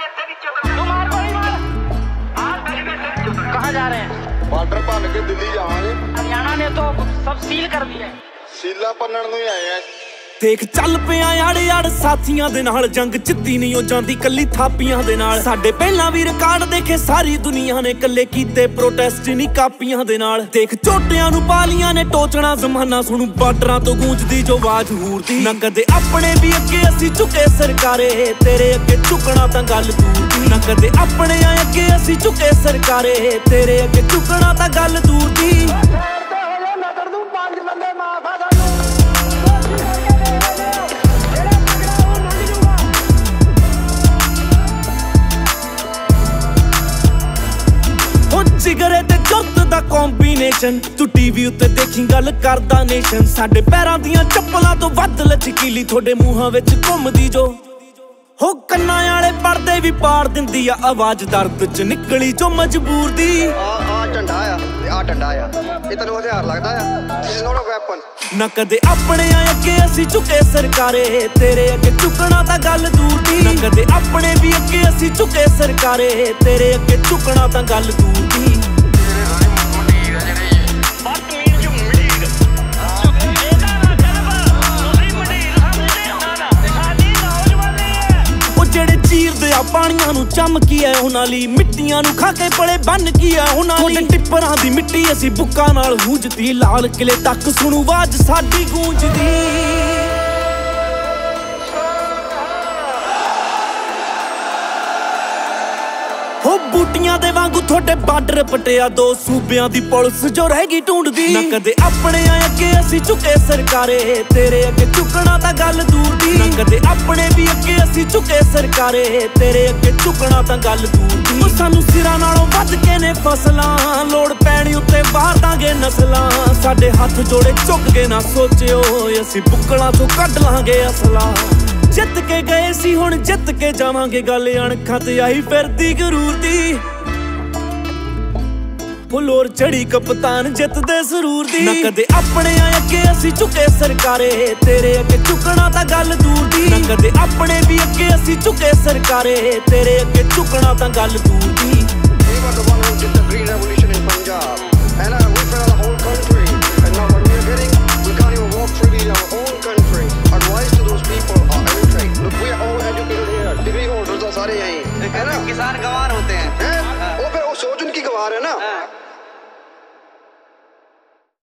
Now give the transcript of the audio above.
कहाँ जा रहे हैं? बॉर्डर भन के दिल्ली जावांगे। हरियाणा ने तो सब सील कर दिया है। सीला भनन नूं ही आए हैं। देख चल पिया आड़े आड़ साथियां दे नाल जंग जिੱਤੀ नहीं हो जाती कल्ली थापियां दे नाल साडे पहला भी रिकार्ड देखे सारी दुनिया ने कल्ले कीते प्रोटेस्ट नहीं कापियां दे नाल देख झोटियां नूं पालियां ने टोचना जमाना सुणू बार्डरां तो गूंजदी जो आवाज हूर दी ना कदे अपने भी अगे असी झुके सरकारे तेरे अगे झुकना तां गल दूर दी ना कदे अपने अगे असी झुके सरकारे तेरे अगे झुकना तां गल दूर दी जिगरे ते जुर्त दा कॉम्बिनेशन तू टीवी उत्ते देखी गल करदा नेशन साडे पैरां दियां चप्पलां तो वध लचकीली थोड़े मूहां विच घुमदी जो हो कन्नां आले पर्दे भी पाड़ दिंदी आ आवाज दर्द च निकली जो मजबूर दी आ झंडा आ डंडा आ ये तैनूं हथियार लगदा आ it is not a weapon ना कदे अपने अगे असी झुके सरकारे तेरे अगे झुकना तां गल दूर दी ना कदे अपने भी अगे असी झुके सरकारे तेरे अगे झुकना तां गल दूर दी पानियां नूं चमकी है उन्हां लई मिट्टियां नूं खा के पले बन की है उन्हां लई टिप्परां दी मिट्टी असी बुक्कां नाल गूंजदी लाल किले तक सुणू आवाज साडी गूंजदी हो बूटियां दे वांगू थोड़े बार्डर पटिया दो सूबियां दी पुलिस जो रहेगी ढूंढदी ना कदे अपने अगे असी झुके सरकारे तेरे अगे झुकना तां गल दूर दी ना कदे अपने भी अगे असी झुके सरकारे तेरे अगे झुकना तां गल दूर दी सानू सिरां नालों वध के ने फसलां लोड़ पैणी उत्ते बाहर दांगे नस्लां साडे हत्थ जोड़े झुक के ना सोचियो असी बुक्कलां चों कढ लांगे असला जित के गए सी हुण जित के जावांगे गल अणखां ते आई फिरदी गरूर दी फुलोर चढ़ी कप्तान जित दे सरूर दी ना कदे अपने अगे असी झुके सरकारे तेरे अगे झुकना तां गल दूर दी ना कदे अपने भी अगे असी झुके सरकारे तेरे अगे झुकना तां गल दूर दी। We were the one who did the Green Revolution in Punjab.